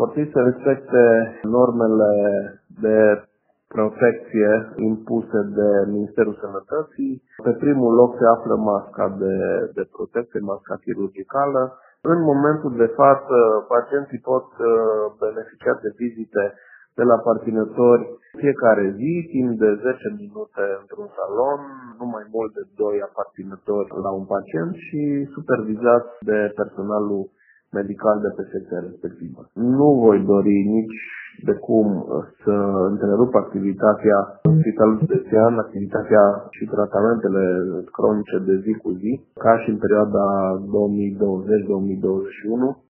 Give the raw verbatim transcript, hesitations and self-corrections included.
transportist să respecte normele de protecție impuse de Ministerul Sănătății. Pe primul loc se află masca de, de protecție, masca chirurgicală. În momentul de față, pacienții pot beneficia de vizite de la partinători fiecare zi, timp de zece minute într-un salon, nu mai mult de doi aparținători la un pacient și supervizați de personalul medical de pe secția respectivă. Nu voi dori nici de cum să întrerup activitatea Spitalului Județean, activitatea și tratamentele cronice de zi cu zi, ca și în perioada două mii douăzeci două mii douăzeci și unu.